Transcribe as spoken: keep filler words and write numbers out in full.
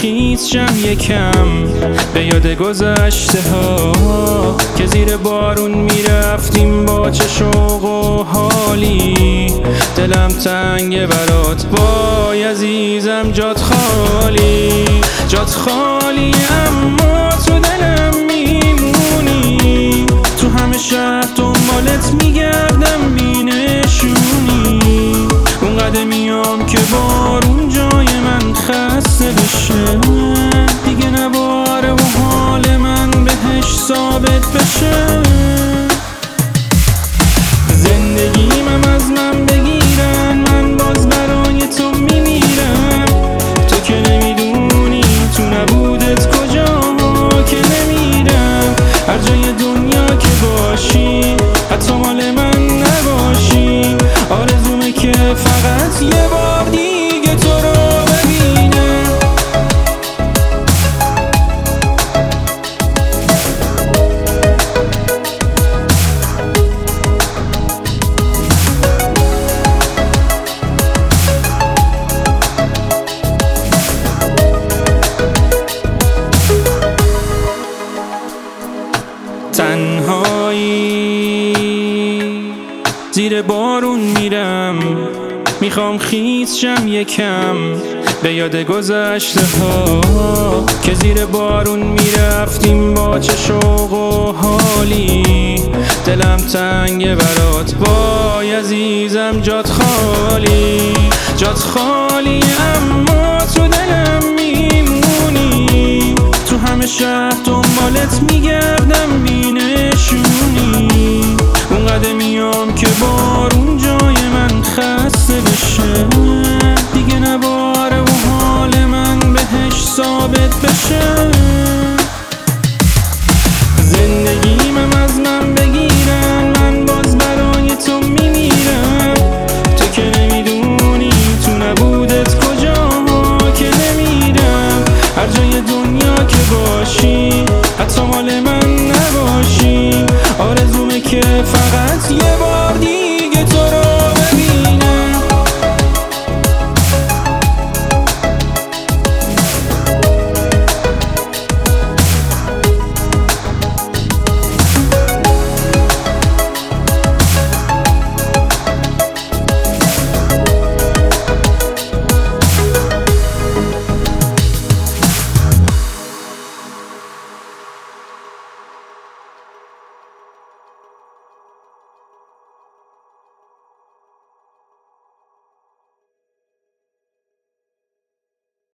خیس شم یکم به یاد گذشته ها که زیر بارون میرفتیم با چه شوق و حالی. دلم تنگه برات وای عزیزم، جات خالی جات خالی، اما تو دلم میمونی. تو همه شهر دنبالت میگردم بی نشونی. اونقدر میام که بارون جای من خسته بشه، دیگه نباره و حال من بهش ثابت بشه. زندگیمم از من بگیرن، من باز برای تو میمیرم. تو که نمیدونی تو نبودت کجاها که نمیرم. هر جای دنیا که باشی حتی مال من نباشی، آرزومه که فقط یه بار دیگه تو رو ببینم. تنهایی زیر بارون میرم، میخوام خیس شم یکم به یاد گذشته ها که زیر بارون میرفتیم با چه شوق و حالی. دلم تنگه برات وای عزیزم، جات خالی جات خالی، اما تو دلم میمونی. تو همه شهر دنبالت میگردم بی نشونی. اونقدر میام که بارون جای من خسته بشه، دیگه نباره و حال من بهش ثابت بشه. زندگیمم از من بگیرن، من باز برای تو میمیرم. تو که نمیدونی تو نبودت کجاها که نمیرم. هر جای دنیا که باشی حتی مال من نباشی، آرزومه که فقط یه بار